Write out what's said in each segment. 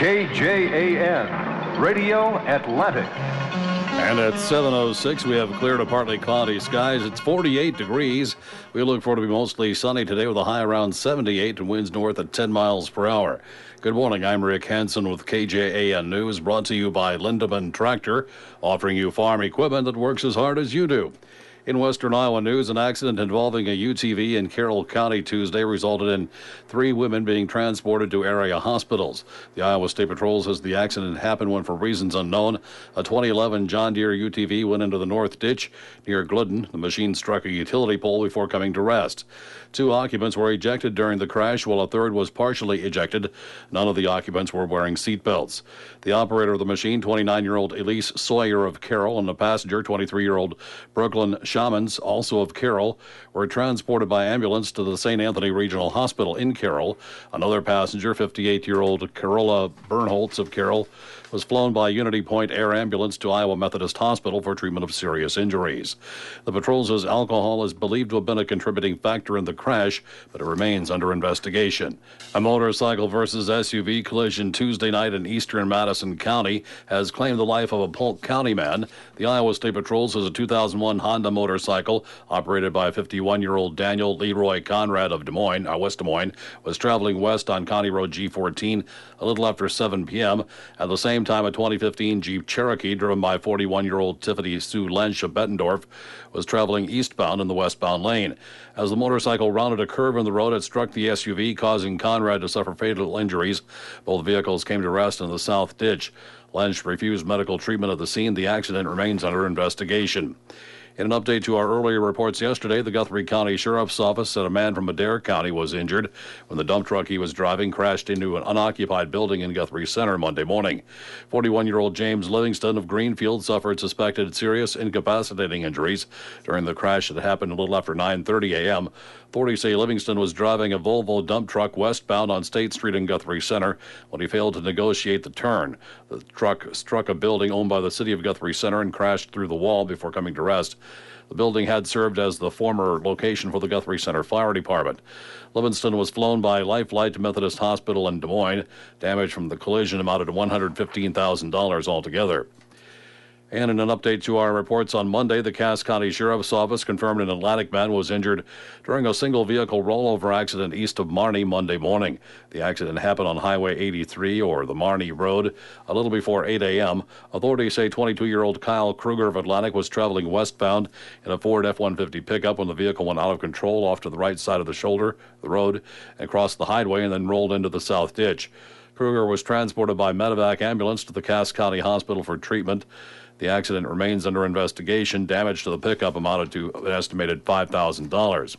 KJAN, Radio Atlantic. And at 7:06, we have clear to partly cloudy skies. It's 48 degrees. We look for it to be mostly sunny today with a high around 78 and winds north at 10 miles per hour. Good morning. I'm Rick Hansen with KJAN News, brought to you by Lindeman Tractor, offering you farm equipment that works as hard as you do. In western Iowa news, an accident involving a UTV in Carroll County Tuesday resulted in 3 women being transported to area hospitals. The Iowa State Patrol says the accident happened when, for reasons unknown, a 2011 John Deere UTV went into the north ditch near Glidden. The machine struck a utility pole before coming to rest. 2 occupants were ejected during the crash, while a third was partially ejected. None of the occupants were wearing seat belts. The operator of the machine, 29-year-old Elise Sawyer of Carroll, and the passenger, 23-year-old Brooklyn Shamans, also of Carroll, were transported by ambulance to the St. Anthony Regional Hospital in Carroll. Another passenger, 58-year-old Carola Bernholtz of Carroll, was flown by Unity Point Air Ambulance to Iowa Methodist Hospital for treatment of serious injuries. The patrol says alcohol is believed to have been a contributing factor in the crash, but it remains under investigation. A motorcycle versus SUV collision Tuesday night in eastern Madison County has claimed the life of a Polk County man. The Iowa State Patrol says a 2001 Honda motorcycle operated by 51-year-old Daniel Leroy Conrad of West Des Moines was traveling west on County Road G14 a little after 7 p.m. At the same time, a 2015 Jeep Cherokee driven by 41-year-old Tiffany Sue Lensch of Bettendorf was traveling eastbound in the westbound lane. As the motorcycle rounded a curve in the road, it struck the SUV, causing Conrad to suffer fatal injuries. Both vehicles came to rest in the south ditch. Lensch refused medical treatment at the scene. The accident remains under investigation. In an update to our earlier reports yesterday, the Guthrie County Sheriff's Office said a man from Adair County was injured when the dump truck he was driving crashed into an unoccupied building in Guthrie Center Monday morning. 41-year-old James Livingston of Greenfield suffered suspected serious incapacitating injuries during the crash that happened a little after 9:30 a.m. Authorities say Livingston was driving a Volvo dump truck westbound on State Street in Guthrie Center when he failed to negotiate the turn. The truck struck a building owned by the city of Guthrie Center and crashed through the wall before coming to rest. The building had served as the former location for the Guthrie Center Fire Department. Livingston was flown by Lifelight to Methodist Hospital in Des Moines. Damage from the collision amounted to $115,000 altogether. And in an update to our reports on Monday, the Cass County Sheriff's Office confirmed an Atlantic man was injured during a single-vehicle rollover accident east of Marnie Monday morning. The accident happened on Highway 83, or the Marnie Road, a little before 8 a.m. Authorities say 22-year-old Kyle Kruger of Atlantic was traveling westbound in a Ford F-150 pickup when the vehicle went out of control off to the right side of the road, and crossed the highway and then rolled into the south ditch. Kruger was transported by Medevac ambulance to the Cass County Hospital for treatment. The accident remains under investigation. Damage to the pickup amounted to an estimated $5,000.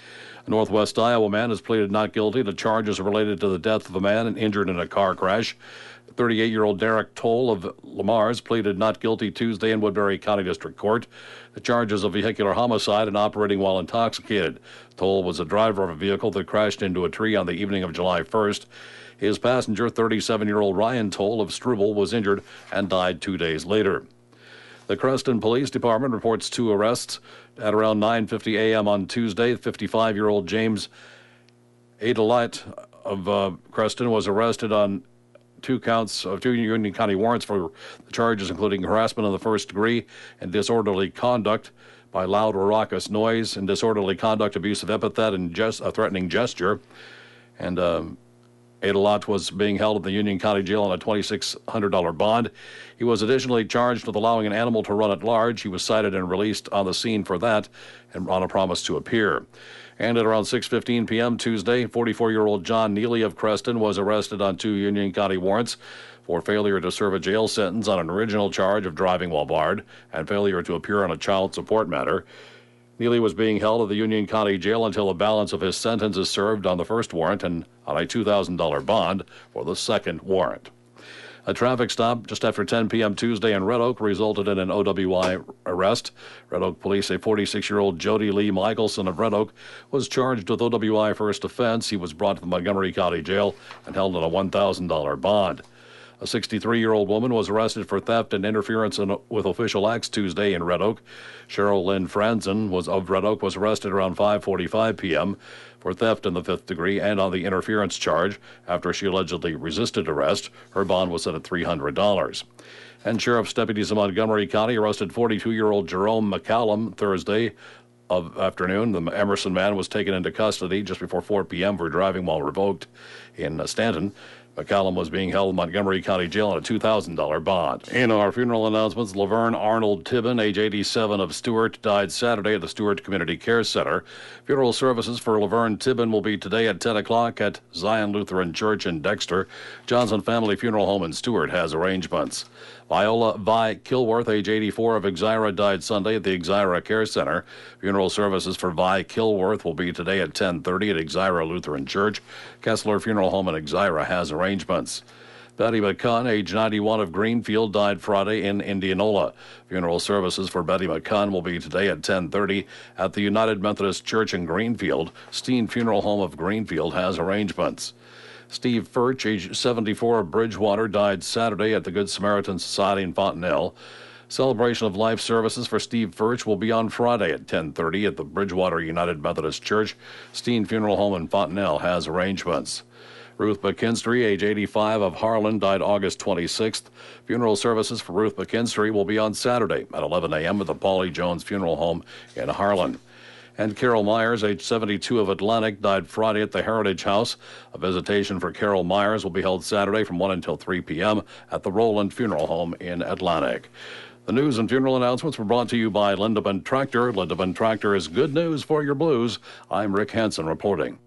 A Northwest Iowa man has pleaded not guilty to charges related to the death of a man injured in a car crash. 38-year-old Derek Toll of Lamars pleaded not guilty Tuesday in Woodbury County District Court. The charges of vehicular homicide and operating while intoxicated. Toll was a driver of a vehicle that crashed into a tree on the evening of July 1st. His passenger, 37-year-old Ryan Toll of Struble, was injured and died 2 days later. The Creston Police Department reports 2 arrests. At around 9:50 a.m. on Tuesday, 55-year-old James Adelite of Creston was arrested on 2 Union County warrants for the charges including harassment of the first degree and disorderly conduct by loud or raucous noise, and disorderly conduct, abusive epithet, and a threatening gesture. And Adelot was being held at the Union County Jail on a $2,600 bond. He was additionally charged with allowing an animal to run at large. He was cited and released on the scene for that and on a promise to appear. And at around 6:15 p.m. Tuesday, 44-year-old John Neely of Creston was arrested on 2 Union County warrants for failure to serve a jail sentence on an original charge of driving while barred and failure to appear on a child support matter. Neely was being held at the Union County Jail until the balance of his sentence is served on the first warrant and on a $2,000 bond for the second warrant. A traffic stop just after 10 p.m. Tuesday in Red Oak resulted in an OWI arrest. Red Oak police say 46-year-old Jody Lee Michelson of Red Oak was charged with OWI first offense. He was brought to the Montgomery County Jail and held on a $1,000 bond. A 63-year-old woman was arrested for theft and interference with official acts Tuesday in Red Oak. Cheryl Lynn Franzen of Red Oak was arrested around 5:45 p.m. for theft in the fifth degree and on the interference charge after she allegedly resisted arrest. Her bond was set at $300. And sheriff's deputies in Montgomery County arrested 42-year-old Jerome McCallum Thursday afternoon. The Emerson man was taken into custody just before 4 p.m. for driving while revoked in Stanton. McCallum was being held in Montgomery County Jail on a $2,000 bond. In our funeral announcements, Laverne Arnold Tibbin, age 87 of Stewart, died Saturday at the Stewart Community Care Center. Funeral services for Laverne Tibbin will be today at 10 o'clock at Zion Lutheran Church in Dexter. Johnson Family Funeral Home in Stewart has arrangements. Viola Vi Kilworth, age 84 of Exira, died Sunday at the Exira Care Center. Funeral services for Vi Kilworth will be today at 10:30 at Exira Lutheran Church. Kessler Funeral Home in Exira has arrangements. Betty McCunn, age 91 of Greenfield, died Friday in Indianola. Funeral services for Betty McCunn will be today at 10:30 at the United Methodist Church in Greenfield. Steen Funeral Home of Greenfield has arrangements. Steve Furch, age 74 of Bridgewater, died Saturday at the Good Samaritan Society in Fontenelle. Celebration of life services for Steve Furch will be on Friday at 10:30 at the Bridgewater United Methodist Church. Steen Funeral Home in Fontenelle has arrangements. Ruth McKinstry, age 85 of Harlan, died August 26th. Funeral services for Ruth McKinstry will be on Saturday at 11 a.m. at the Paulie Jones Funeral Home in Harlan. And Carol Myers, age 72 of Atlantic, died Friday at the Heritage House. A visitation for Carol Myers will be held Saturday from 1 until 3 p.m. at the Roland Funeral Home in Atlantic. The news and funeral announcements were brought to you by Lindeman Tractor. Lindeman Tractor is good news for your blues. I'm Rick Hansen reporting.